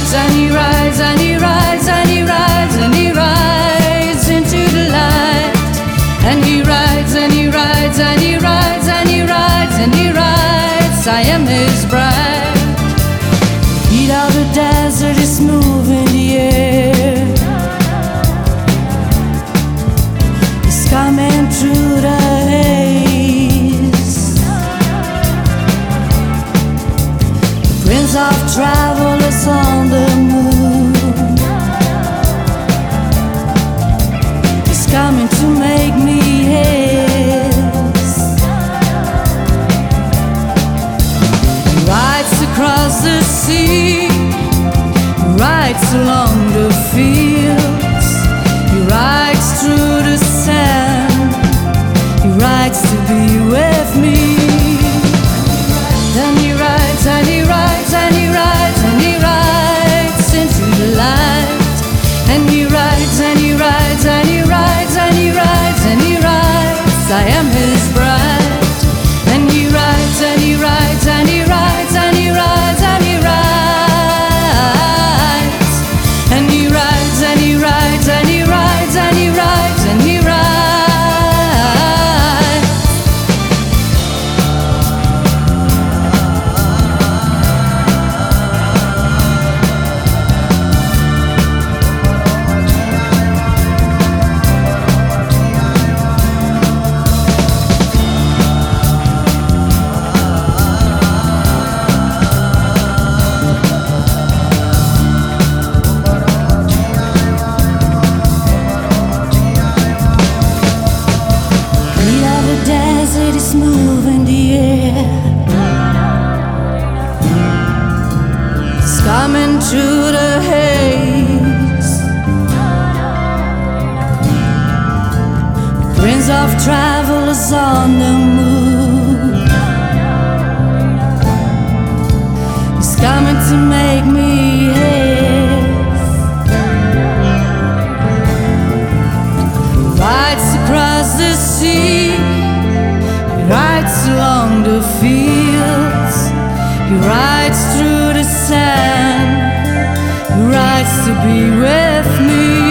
rides, and he rides, and he rides, and he rides, and he rides into the light. And he rides, and he rides, and he rides, and he rides, and he rides. I am his bride. Heat of the desert is moving the air. It's coming through the haze. The Prince of Travel is on the moon. He's coming to make me his. He rides across the sea, rides along the fields, he rides through the sand, he rides to be with me. Then he rides, and he rides, and he rides, and he rides into the light. And he rides, and he rides, and he rides, and he rides, and he rides. I am his bride. And he rides, and he rides, and he rides, and he rides, and he rides. And he rides, and he rides, and he rides, and he rides, and he rides. Desert is moving the air. It's coming through the haze. The Prince of Travel is on the move. He's coming to make me his. Rides across the sea, he rides along the fields, he rides through the sand, he rides to be with me.